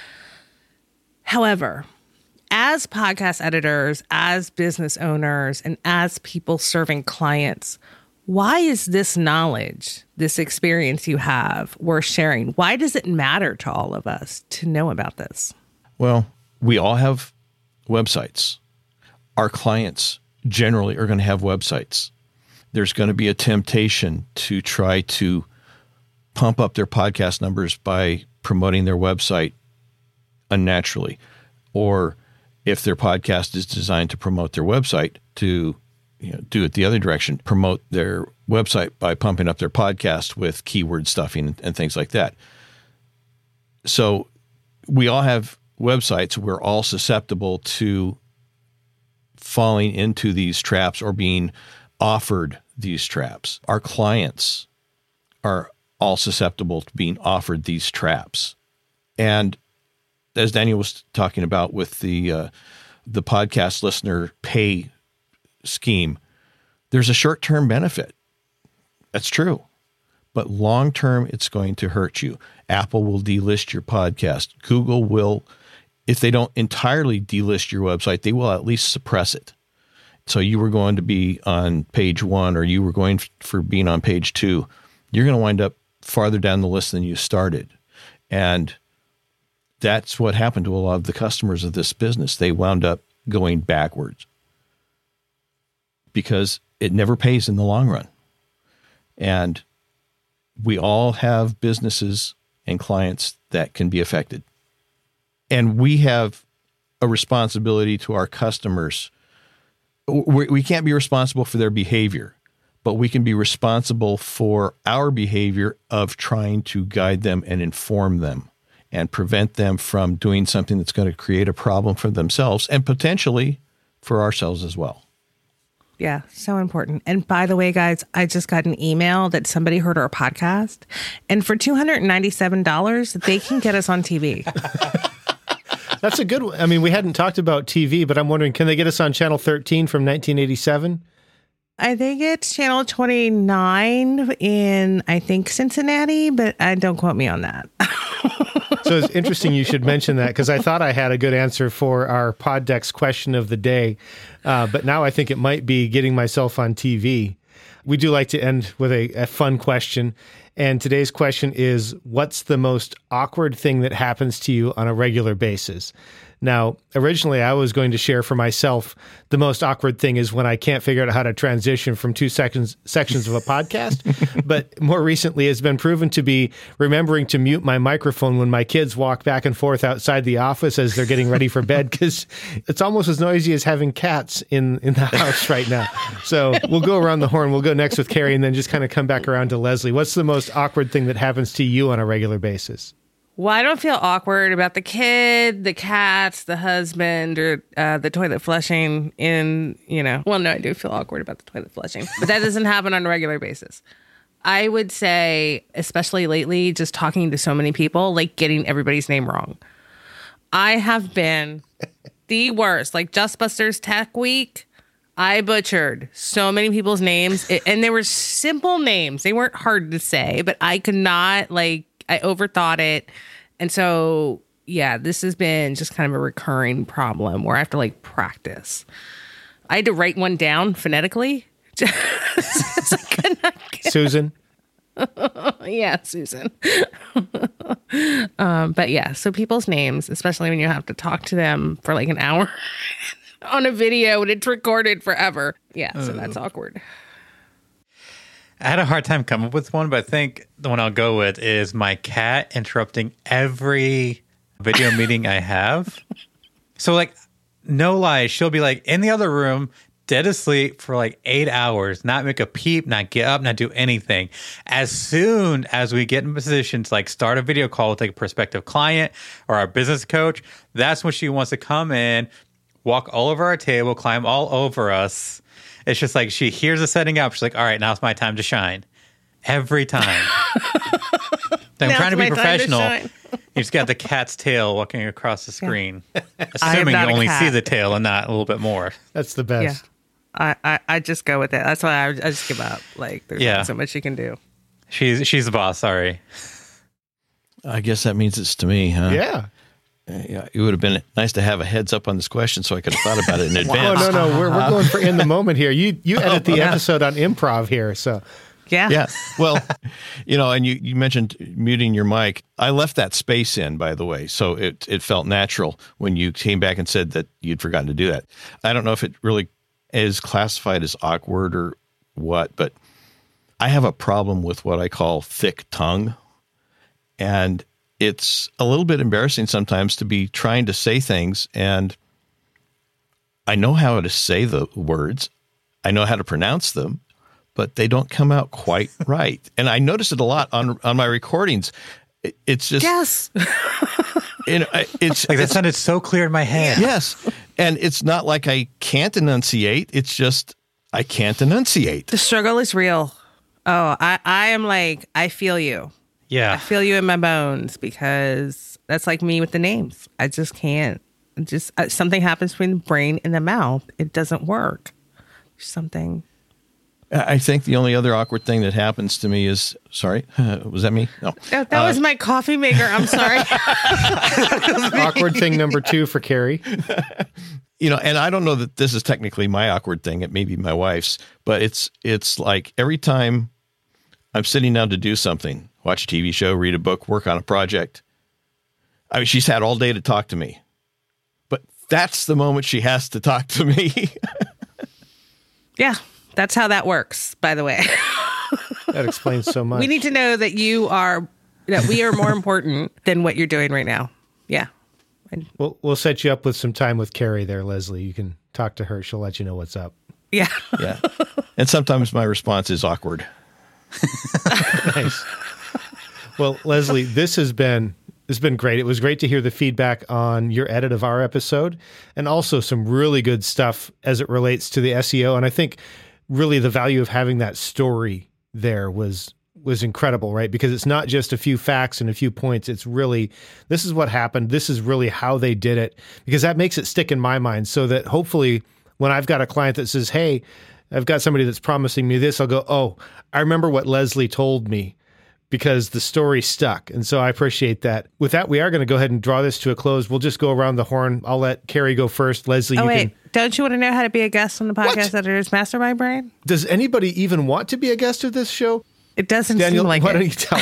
However, as podcast editors, as business owners, and as people serving clients, why is this knowledge, this experience you have worth sharing? Why does it matter to all of us to know about this? Well, we all have websites. Our clients generally are going to have websites. There's going to be a temptation to try to pump up their podcast numbers by promoting their website unnaturally. Or if their podcast is designed to promote their website, to you know, do it the other direction, promote their website by pumping up their podcast with keyword stuffing and, and things like that. So we all have websites. We're all susceptible to falling into these traps or being offered these traps. Our clients are all susceptible to being offered these traps. And as Daniel was talking about with the uh, the podcast listener pay scheme, there's a short-term benefit. That's true. But long-term, it's going to hurt you. Apple will delist your podcast. Google will, if they don't entirely delist your website, they will at least suppress it. So you were going to be on page one or you were going for being on page two. You're going to wind up farther down the list than you started. And that's what happened to a lot of the customers of this business. They wound up going backwards because it never pays in the long run. And we all have businesses and clients that can be affected. And we have a responsibility to our customers. We, we can't be responsible for their behavior, but we can be responsible for our behavior of trying to guide them and inform them and prevent them from doing something that's going to create a problem for themselves and potentially for ourselves as well. Yeah, so important. And by the way, guys, I just got an email that somebody heard our podcast, and for two hundred ninety-seven dollars, they can get us on T V. That's a good one. I mean, we hadn't talked about T V, but I'm wondering, can they get us on Channel thirteen from nineteen eighty-seven? I think it's Channel twenty-nine in, I think, Cincinnati, but I don't quote me on that. So it's interesting you should mention that because I thought I had a good answer for our Poddex question of the day, uh, but now I think it might be getting myself on T V. We do like to end with a, a fun question, and today's question is, what's the most awkward thing that happens to you on a regular basis? Now, originally I was going to share for myself, the most awkward thing is when I can't figure out how to transition from two sections sections of a podcast. But more recently, it's been proven to be remembering to mute my microphone when my kids walk back and forth outside the office as they're getting ready for bed, because it's almost as noisy as having cats in, in the house right now. So we'll go around the horn. We'll go next with Carrie and then just kind of come back around to Leslie. What's the most most awkward thing that happens to you on a regular basis? Well, I don't feel awkward about the kid, the cats, the husband, or uh, the toilet flushing in, you know. Well, no, I do feel awkward about the toilet flushing, but that doesn't happen on a regular basis. I would say, especially lately, just talking to so many people, like getting everybody's name wrong. I have been the worst. Like Justbusters Tech Week, I butchered so many people's names, it, and they were simple names. They weren't hard to say, but I could not, like, I overthought it. And so, yeah, this has been just kind of a recurring problem where I have to like practice. I had to write one down phonetically. Susan? Yeah, Susan. um, but yeah, so people's names, especially when you have to talk to them for like an hour on a video and it's recorded forever. Yeah, so uh. that's awkward. I had a hard time coming up with one, but I think the one I'll go with is my cat interrupting every video meeting I have. So, like, no lie, she'll be like in the other room, dead asleep for like eight hours, not make a peep, not get up, not do anything. As soon as we get in position to like start a video call with like a prospective client or our business coach, that's when she wants to come in, walk all over our table, climb all over us. It's just like she hears us setting up. She's like, all right, now it's my time to shine. Every time. I'm trying to be professional. To you just got the cat's tail walking across the screen. Yeah. Assuming you only see the tail and not a little bit more. That's the best. Yeah. I, I, I just go with it. That's why I, I just give up. Like, there's yeah. not so much you can do. She's, she's the boss, sorry. I guess that means it's to me, huh? Yeah. Yeah, it would have been nice to have a heads up on this question so I could have thought about it in advance. Oh, no, no, we're, we're going for in the moment here. You you edit the episode on improv here, so. Yeah. Yeah. Well, you know, and you, you mentioned muting your mic. I left that space in, by the way, so it, it felt natural when you came back and said that you'd forgotten to do that. I don't know if it really is classified as awkward or what, but I have a problem with what I call thick tongue. And it's a little bit embarrassing sometimes to be trying to say things, and I know how to say the words. I know how to pronounce them, but they don't come out quite right. And I notice it a lot on, on my recordings. It, it's just, yes, you know, it's like that sounded so clear in my head. Yes. And it's not like I can't enunciate. It's just, I can't enunciate. The struggle is real. Oh, I, I am like, I feel you. Yeah. I feel you in my bones because that's like me with the names. I just can't. Just uh, something happens between the brain and the mouth. It doesn't work. Something. I think the only other awkward thing that happens to me is, sorry, was that me? No. That, that uh, was my coffee maker. I'm sorry. Awkward thing number two for Carrie. You know, and I don't know that this is technically my awkward thing. It may be my wife's, but it's it's like every time I'm sitting down to do something, watch a T V show, read a book, work on a project. I mean, she's had all day to talk to me, but that's the moment she has to talk to me. Yeah, that's how that works, by the way. That explains so much. We need to know that you are, that we are more important than what you're doing right now. Yeah. We'll, we'll set you up with some time with Carrie there, Leslie. You can talk to her. She'll let you know what's up. Yeah. Yeah. And sometimes my response is awkward. Nice. Well, Leslie, this has been it's been great. It was great to hear the feedback on your edit of our episode, and also some really good stuff as it relates to the S E O. And I think really the value of having that story there was was incredible, right? Because it's not just a few facts and a few points. It's really, this is what happened. This is really how they did it, because that makes it stick in my mind, so that hopefully when I've got a client that says, hey, I've got somebody that's promising me this, I'll go, oh, I remember what Leslie told me, because the story stuck. And so I appreciate that. With that, we are going to go ahead and draw this to a close. We'll just go around the horn. I'll let Carrie go first. Leslie, oh, you wait. can... Don't you want to know how to be a guest on the Podcast What? Editors Mastermind, Brian? Does anybody even want to be a guest of this show? It doesn't Daniel, seem like why it. don't you tell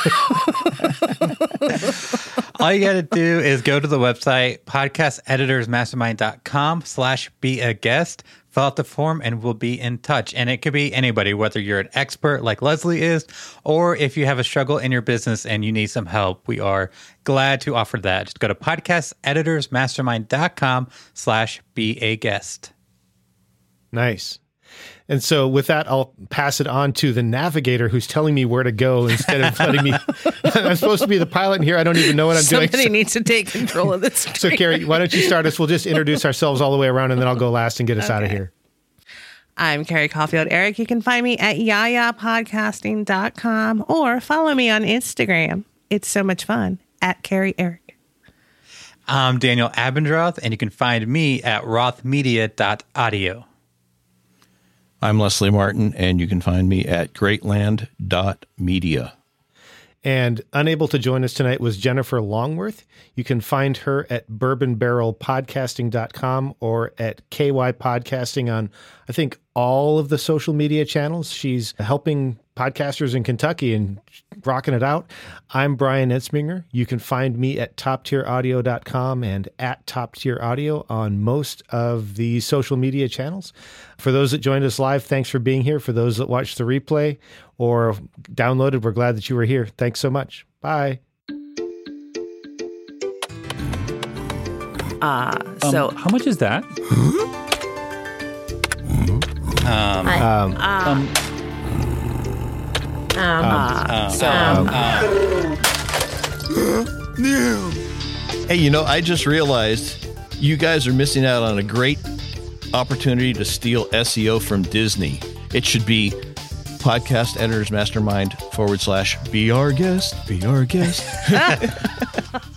them? All you got to do is go to the website, podcasteditorsmastermind.com slash be a guest, fill out the form, and we'll be in touch. And it could be anybody, whether you're an expert like Leslie is, or if you have a struggle in your business and you need some help, we are glad to offer that. Just go to podcasteditorsmastermind.com slash be a guest. Nice. And so with that, I'll pass it on to the navigator who's telling me where to go instead of letting me. I'm supposed to be the pilot in here. I don't even know what I'm Somebody doing. Somebody needs to take control of this. So, Carrie, why don't you start us? We'll just introduce ourselves all the way around, and then I'll go last and get us okay. out of here. I'm Carrie Caulfield Eric. You can find me at yaya podcasting dot com or follow me on Instagram. It's so much fun at Carrie Eric. I'm Daniel Abendroth, and you can find me at roth media dot audio. I'm Leslie Martin, and you can find me at greatland dot media. And unable to join us tonight was Jennifer Longworth. You can find her at bourbon barrel podcasting dot com or at K Y Podcasting on, I think, all of the social media channels. She's helping podcasters in Kentucky and rocking it out. I'm Brian Ensminger. You can find me at top tier audio dot com and at Top Tier Audio on most of the social media channels. For those that joined us live, thanks for being here. For those that watched the replay or downloaded, we're glad that you were here. Thanks so much. Bye. Uh, so um, how much is that? um, um, um, um, um, um, so, um, um. Hey, you know, I just realized you guys are missing out on a great opportunity to steal S E O from Disney. It should be Podcast Editors Mastermind forward slash be our guest, be our guest.